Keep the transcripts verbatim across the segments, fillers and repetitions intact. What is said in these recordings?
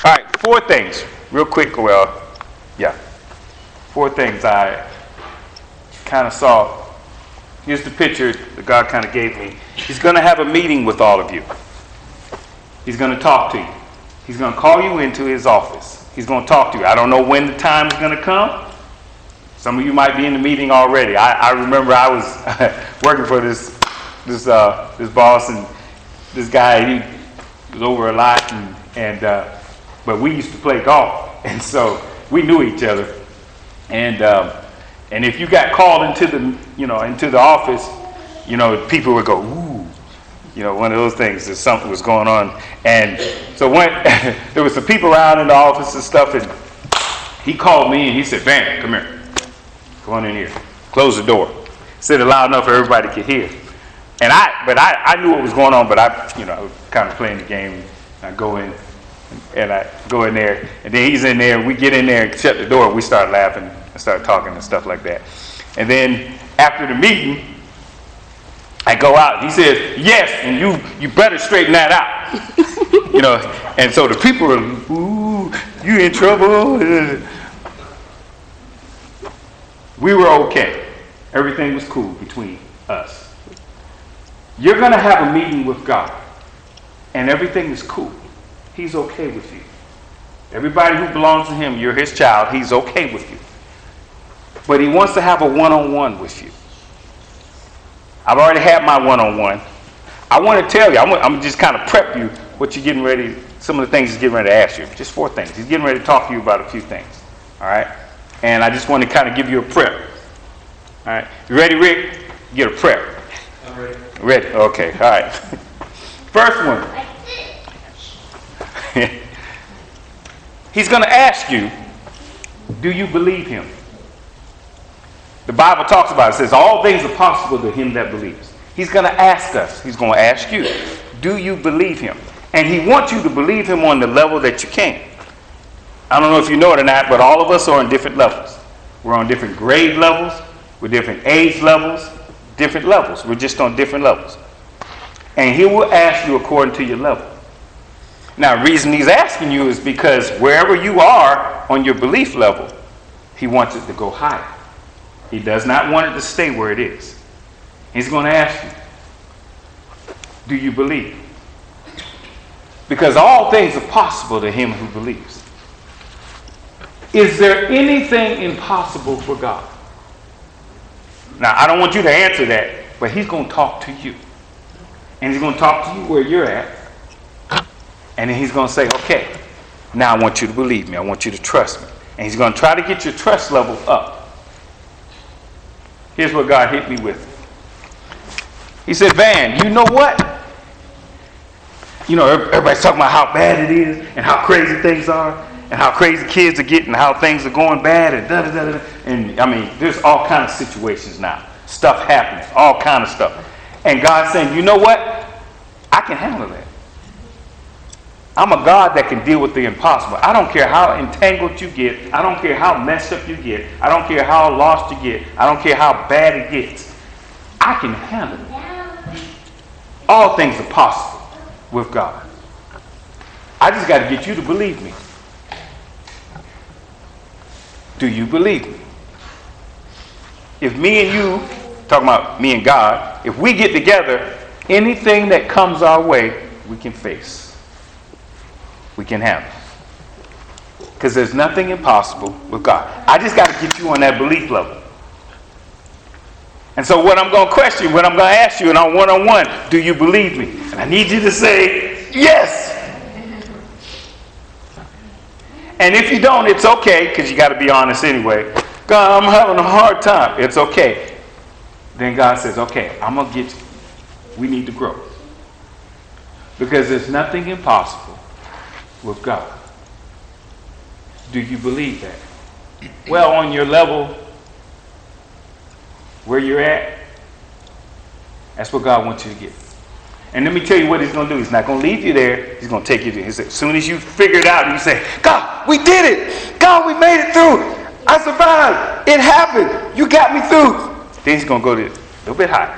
All right, four things, real quick. Well, yeah, four things I kind of saw. Here's the picture that God kind of gave me. He's going to have a meeting with all of you. He's going to talk to you. He's going to call you into his office. He's going to talk to you. I don't know when the time is going to come. Some of you might be in the meeting already. I, I remember I was working for this this uh, this boss, and this guy, he was over a lot, and, and uh, but we used to play golf, and so we knew each other. And um, and if you got called into the you know into the office, you know people would go, ooh, you know one of those things that something was going on. And so when there was some people around in the office and stuff, and he called me and he said, "Van, come here. Go on in here. Close the door." Said it loud enough for everybody could hear. And I, but I, I knew what was going on, but I, you know, I was kind of playing the game. I go in, and I go in there, and then he's in there. We get in there and shut the door. And we start laughing and start talking and stuff like that. And then after the meeting, I go out. He says, "Yes, and you, you better straighten that out." You know, and so the people are, "Ooh, you in trouble." We were okay. Everything was cool between us. You're going to have a meeting with God, and everything is cool. He's okay with you. Everybody who belongs to him, you're his child, he's okay with you. But he wants to have a one-on-one with you. I've already had my one-on-one. I want to tell you, I'm, I'm just kind of prep you what you're getting ready, some of the things he's getting ready to ask you. Just four things. He's getting ready to talk to you about a few things. All right? And I just want to kind of give you a prep. All right. You ready, Rick? Get a prep. I'm ready. Ready? Okay. All right. First one. He's going to ask you, do you believe him? The Bible talks about it. It says all things are possible to him that believes. He's going to ask us. He's going to ask you, do you believe him? And he wants you to believe him on the level that you can. I don't know if you know it or not, but all of us are on different levels. We're on different grade levels, with different age levels, different levels. We're just on different levels. And he will ask you according to your level. Now, the reason he's asking you is because wherever you are on your belief level, he wants it to go higher. He does not want it to stay where it is. He's going to ask you, do you believe? Because all things are possible to him who believes. Is there anything impossible for God? Now, I don't want you to answer that, but he's going to talk to you. And he's going to talk to you where you're at. And then he's going to say, okay, now I want you to believe me. I want you to trust me. And he's going to try to get your trust level up. Here's what God hit me with. He said, Van, you know what? You know, everybody's talking about how bad it is and how crazy things are and how crazy kids are getting, how things are going bad and da da da da. And I mean, there's all kind of situations now. Stuff happening, all kind of stuff. And God's saying, you know what? I can handle that. I'm a God that can deal with the impossible. I don't care how entangled you get. I don't care how messed up you get. I don't care how lost you get. I don't care how bad it gets. I can handle it. All things are possible with God. I just got to get you to believe me. Do you believe me? If me and you, talking about me and God, if we get together, anything that comes our way, we can face. We can handle. Because there's nothing impossible with God. I just got to get you on that belief level. And so what I'm going to question, what I'm going to ask you in our one-on-one, do you believe me? And I need you to say, yes. And if you don't, it's okay, because you got to be honest anyway. God, I'm having a hard time. It's okay. Then God says, okay, I'm going to get you. We need to grow. Because there's nothing impossible with God. Do you believe that? Well, on your level, where you're at, that's what God wants you to get. And let me tell you what he's going to do. He's not going to leave you there. He's going to take you there. As soon as you figure it out, you say, God, we did it. God, we made it through. I survived. It happened. You got me through. Then he's going to go to a little bit higher.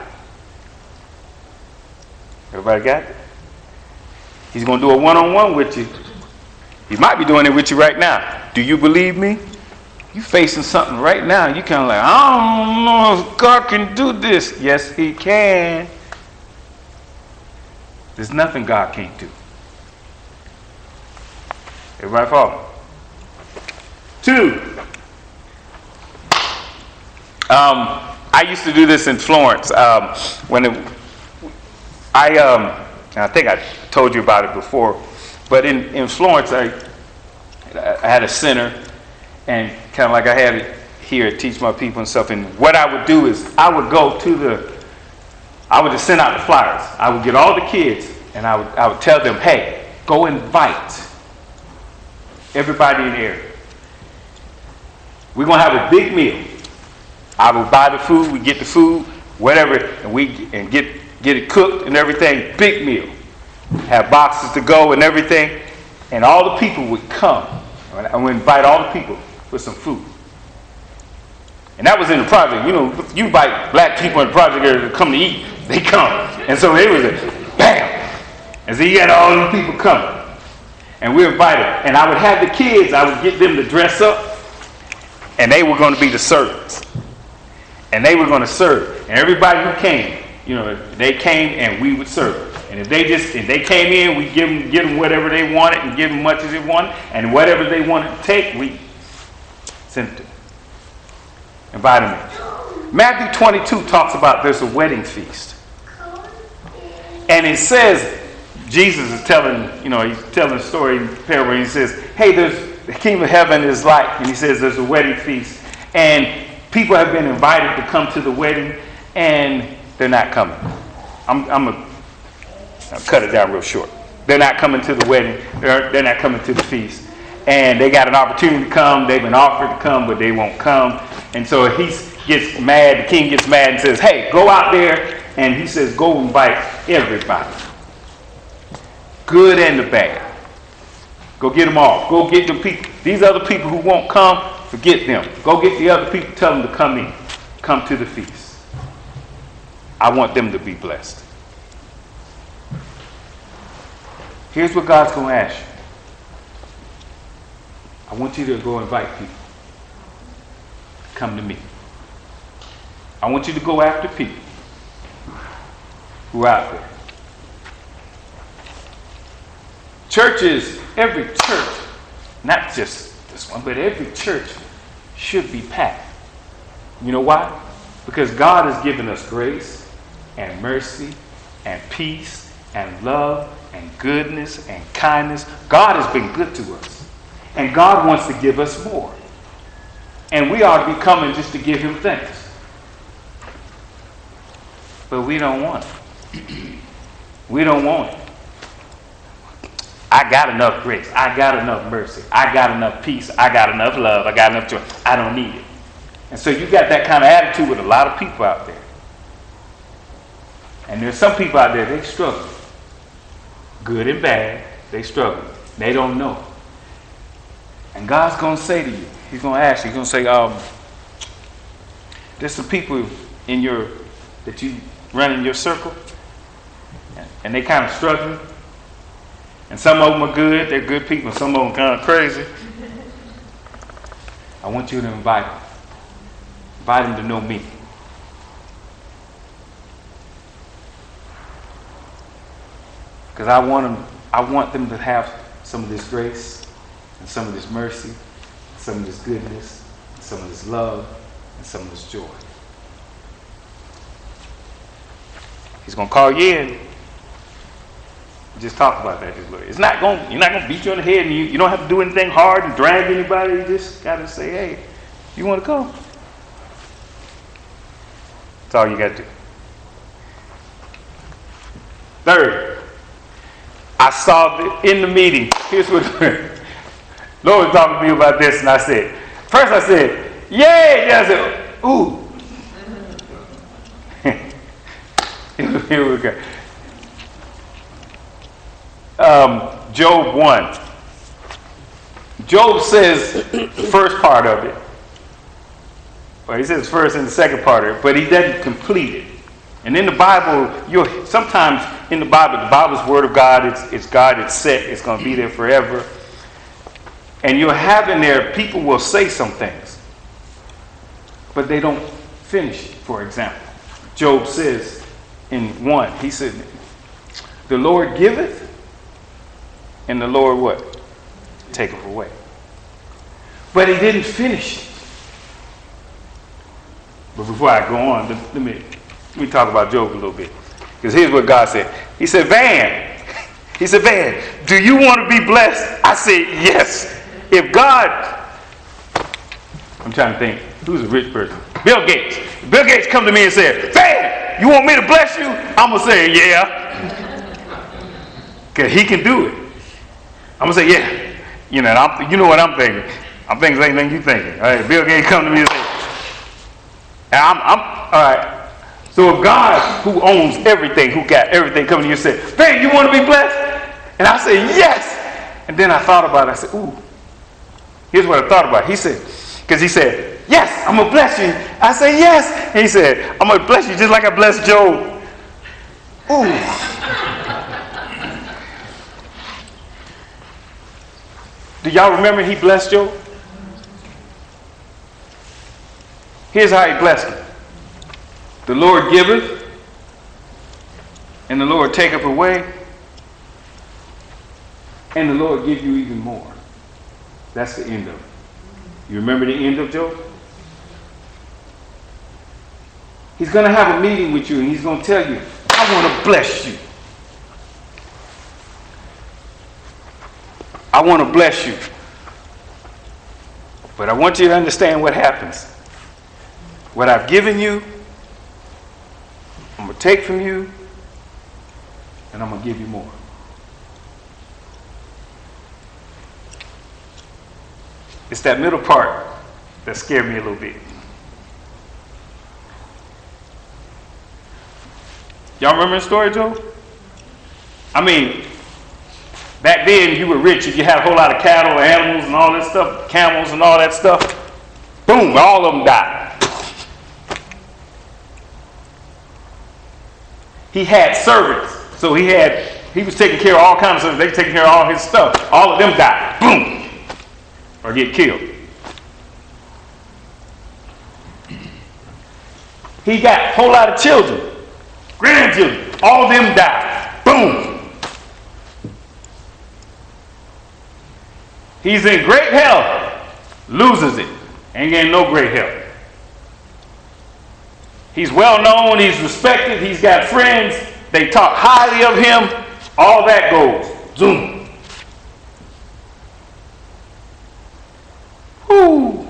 Everybody got it? He's going to do a one-on-one with you. He might be doing it with you right now. Do you believe me? You facing something right now. You kind of like, I don't know if God can do this. Yes, he can. There's nothing God can't do. Everybody follow? Two. Um, I used to do this in Florence. Um, when it, I, um, I think I told you about it before, but in, in Florence, I, I had a center, and kind of like I had it here, teach my people and stuff. And what I would do is I would go to the, I would just send out the flyers. I would get all the kids, and I would I would tell them, hey, go invite everybody in the area. We're gonna have a big meal. I would buy the food, we get the food, whatever, and we and get get it cooked and everything. Big meal. Have boxes to go and everything, and all the people would come. I would invite all the people with some food. And that was in the project. You know, you invite black people in the project area to come to eat, they come. And so it was a bam. And so you had all these people coming. And we invited. And I would have the kids, I would get them to dress up, and they were going to be the servants. And they were going to serve. And everybody who came, you know, they came and we would serve. And if they just, if they came in, we give them, give them whatever they wanted and give them much as they wanted. And whatever they wanted to take, we sent it to them. Invite them in. Matthew twenty-two talks about there's a wedding feast. And it says, Jesus is telling, you know, he's telling a story in parable. He says, hey, there's the kingdom of heaven is like, and he says there's a wedding feast. And people have been invited to come to the wedding, and they're not coming. I'm, I'm a I'll cut it down real short. They're not coming to the wedding. They're, they're not coming to the feast. And they got an opportunity to come. They've been offered to come, but they won't come. And so he gets mad. The king gets mad and says, hey, go out there. And he says, go invite everybody. Good and the bad. Go get them all. Go get the people. These other people who won't come, forget them. Go get the other people. Tell them to come in. Come to the feast. I want them to be blessed. Here's what God's going to ask you. I want you to go invite people. Come to me. I want you to go after people who are out there. Churches, every church, not just this one, but every church should be packed. You know why? Because God has given us grace and mercy and peace and love and goodness and kindness. God has been good to us. And God wants to give us more. And we ought to be coming just to give him thanks. But we don't want it. We don't want it. I got enough grace. I got enough mercy. I got enough peace. I got enough love. I got enough joy. I don't need it. And so you got that kind of attitude with a lot of people out there. And there's some people out there, they struggle. Good and bad, they struggle. They don't know. And God's going to say to you, he's going to ask you, he's going to say, um, there's some people in your, that you run in your circle, and they kind of struggling. And some of them are good, they're good people, and some of them kind of crazy. I want you to invite them. Invite them to know me. Because I want them, I want them to have some of this grace, and some of this mercy, some of this goodness, and some of this love, and some of this joy. He's going to call you in. Just talk about that. It's not going. You're not going to beat you on the head, and you, you don't have to do anything hard and drag anybody. You just got to say, "Hey, you want to go?" That's all you got to do. Third, I saw the, in the meeting. Here's what Lord was talking to me about this, and I said, first I said, "Yay!" Then I said, "Ooh." Here we go. Um, Job one. Job says the first part of it. Well, he says first and the second part of it, but he doesn't complete it. And in the Bible, you'll sometimes in the Bible, the Bible's word of God, it's, it's God, it's set, it's going to be there forever. And you'll have in there, people will say some things, but they don't finish it. For example, Job says in one, he said, the Lord giveth, and the Lord what? Taketh away. But he didn't finish it. But before I go on, let, let me let me talk about Job a little bit. Because here's what God said. He said, Van, he said, Van, do you want to be blessed? I said, yes. If God, I'm trying to think, who's a rich person? Bill Gates. If Bill Gates come to me and said, Van, you want me to bless you? I'm going to say, yeah. Because he can do it. I'm going to say, yeah. You know, I'm, you know what I'm thinking. I'm thinking the same thing you're thinking. All right, Bill Gates come to me and say, and I'm, I'm, all right. So if God, who owns everything, who got everything coming to you and said, Van, you want to be blessed? And I said, yes. And then I thought about it. I said, ooh. Here's what I thought about. He said, because he said, yes, I'm going to bless you. I said, yes. And he said, I'm going to bless you just like I blessed Job. Ooh. Do y'all remember he blessed Job? Here's how he blessed him. The Lord giveth, and the Lord taketh away, and the Lord give you even more. That's the end of it. You remember the end of Job? He's going to have a meeting with you, and he's going to tell you, I want to bless you. I want to bless you. But I want you to understand what happens. What I've given you, I'm going to take from you, and I'm going to give you more. It's that middle part that scared me a little bit. Y'all remember the story, Joe? I mean, back then you were rich and you had a whole lot of cattle, animals, and all that stuff, camels and all that stuff. Boom, all of them died. He had servants, so he had he was taking care of all kinds of servants. They were taking care of all his stuff. All of them died. Boom. Or get killed. He got a whole lot of children, grandchildren, all of them died. Boom. He's in great health, loses it, ain't getting no great health. He's well known, he's respected, he's got friends, they talk highly of him, all that goes. Zoom. Whoo.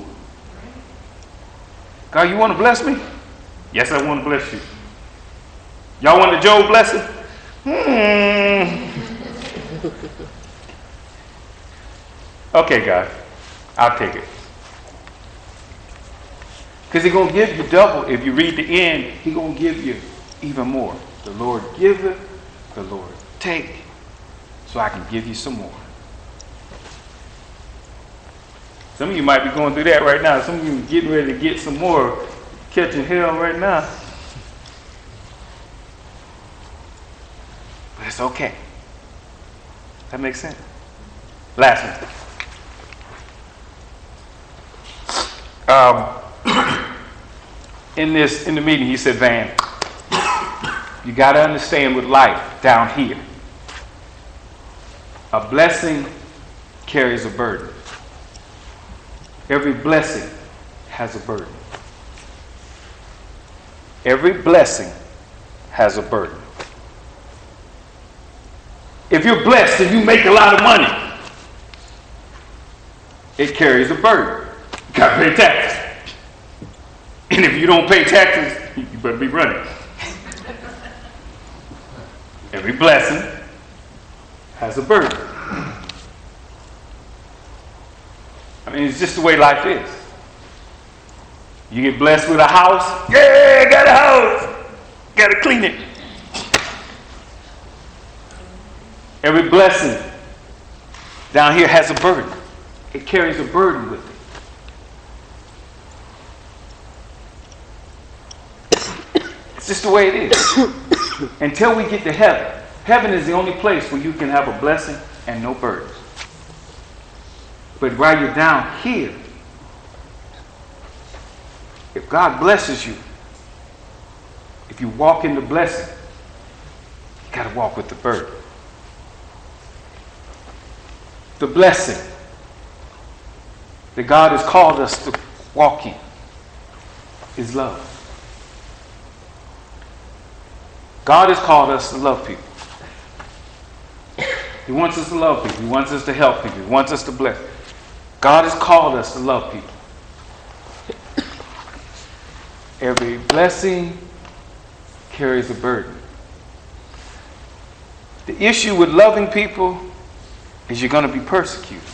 God, you want to bless me? Yes, I want to bless you. Y'all want the Job blessing? Hmm. Okay, God, I'll take it. Because he's going to give you double. If you read the end, he's going to give you even more. The Lord giveth, the Lord take, so I can give you some more. Some of you might be going through that right now. Some of you are getting ready to get some more, catching hell right now. But it's okay. That makes sense. Last one. Um, in this, in the meeting, he said, Van, you got to understand with life down here, a blessing carries a burden. Every blessing has a burden. Every blessing has a burden. If you're blessed and you make a lot of money, it carries a burden. You got to pay taxes. And if you don't pay taxes, you better be running. Every blessing has a burden. I mean, it's just the way life is. You get blessed with a house. Yeah, got a house. Got to clean it. Every blessing down here has a burden. It carries a burden with it. It's just the way it is. Until we get to heaven. Heaven is the only place where you can have a blessing and no burdens. But while you're down here, if God blesses you, if you walk in the blessing, you got to walk with the burden. The blessing that God has called us to walk in is love. God has called us to love people. He wants us to love people. He wants us to help people. He wants us to bless. God has called us to love people. Every blessing carries a burden. The issue with loving people is you're going to be persecuted.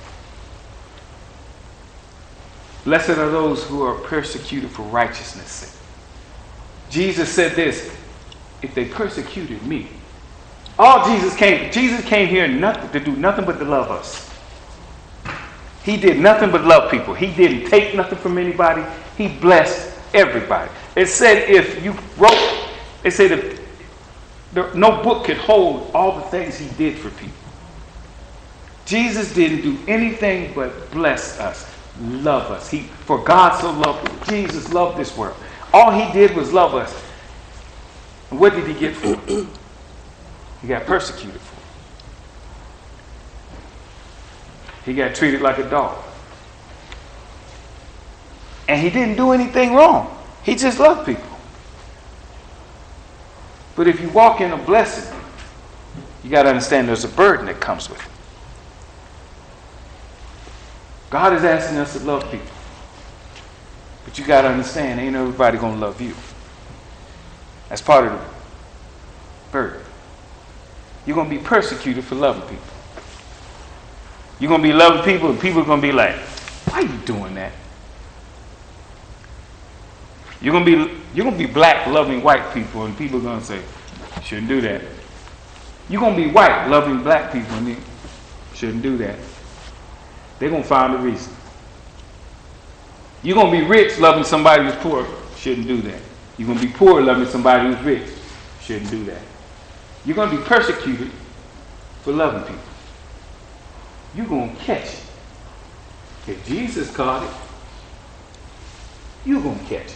Blessed are those who are persecuted for righteousness' sake. Jesus said this, if they persecuted me. All Jesus came, Jesus came here nothing, to do nothing but to love us. He did nothing but love people. He didn't take nothing from anybody. He blessed everybody. It said if you wrote, it said if there, no book could hold all the things he did for people. Jesus didn't do anything but bless us, love us. He, for God so loved, Jesus loved this world. All he did was love us. And what did he get for it? He got persecuted for it. He got treated like a dog. And he didn't do anything wrong. He just loved people. But if you walk in a blessing, you got to understand there's a burden that comes with it. God is asking us to love people. But you got to understand, ain't everybody going to love you. That's part of the burden. You're going to be persecuted for loving people. You're going to be loving people and people are going to be like, why are you doing that? You're going to be you're going to be black loving white people and people are going to say, you shouldn't do that. You're going to be white loving black people and you shouldn't do that. They're going to find a reason. You're going to be rich loving somebody who's poor. Shouldn't do that. You're going to be poor loving somebody who's rich. Shouldn't do that. You're going to be persecuted for loving people. You're going to catch it. If Jesus caught it, you're going to catch it.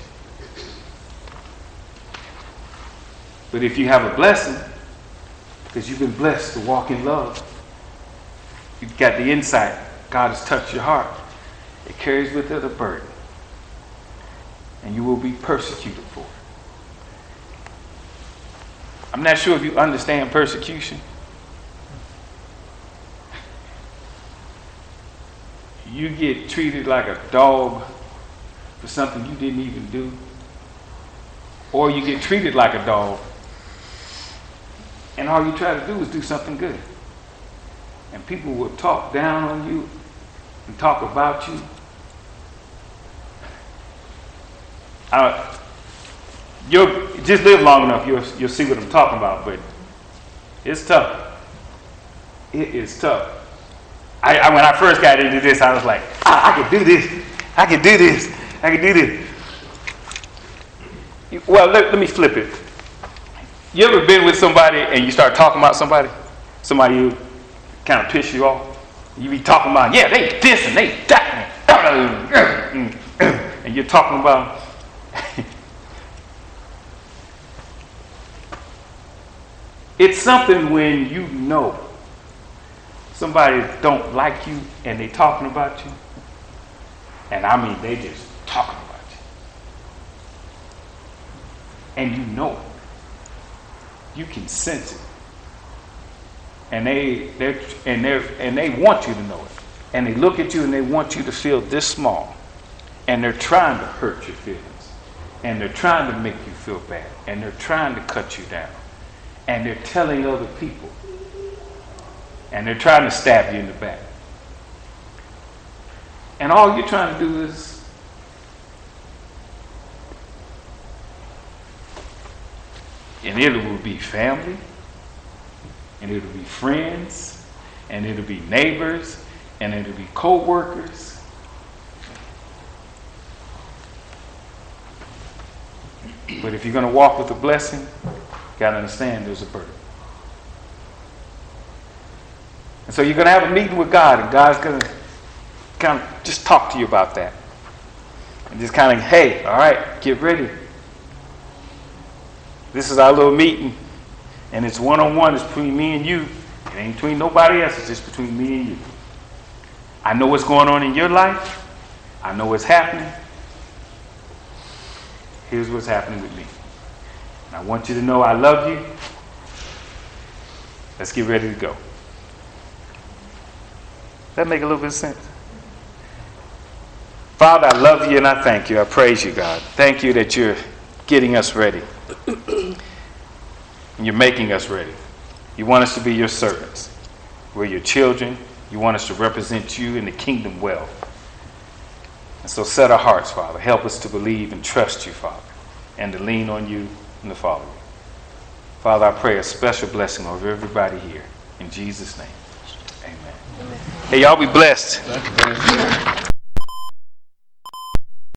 But if you have a blessing, because you've been blessed to walk in love, you've got the insight, God has touched your heart, it carries with it a burden. And you will be persecuted for it. I'm not sure if you understand persecution. You get treated like a dog for something you didn't even do. Or you get treated like a dog and all you try to do is do something good. And people will talk down on you and talk about you. Uh, you'll just live long enough, you'll, you'll see what I'm talking about, but it's tough. It is tough. I, I, when I first got into this, I was like, I, I can do this. I can do this. I can do this. Well, let, let me flip it. You ever been with somebody and you start talking about somebody? Somebody who kind of piss you off? You be talking about, yeah, they this and they that. And you're talking about it's something when you know somebody don't like you and they talking about you. And I mean, they just talking about you. And you know it. You can sense it. And they they and they and they want you to know it. And they look at you and they want you to feel this small. And they're trying to hurt your feelings. And they're trying to make you feel bad. And they're trying to cut you down. And they're telling other people. And they're trying to stab you in the back. And all you're trying to do is and it will be family, and it'll be friends, and it'll be neighbors, and it'll be co-workers. But if you're going to walk with a blessing, you got to understand there's a burden. And so you're going to have a meeting with God, and God's going to kind of just talk to you about that. And just kind of, hey, all right, get ready. This is our little meeting. And it's one-on-one. It's between me and you. It ain't between nobody else. It's just between me and you. I know what's going on in your life. I know what's happening. Here's what's happening with me. And I want you to know I love you. Let's get ready to go. Does that make a little bit of sense? Father, I love you and I thank you. I praise you, God. Thank you that you're getting us ready. You're making us ready. You want us to be your servants. We're your children. You want us to represent you in the kingdom well. And so set our hearts, Father. Help us to believe and trust you, Father, and to lean on you and to follow you. Father, I pray a special blessing over everybody here. In Jesus' name, amen. Amen. Hey, y'all be blessed.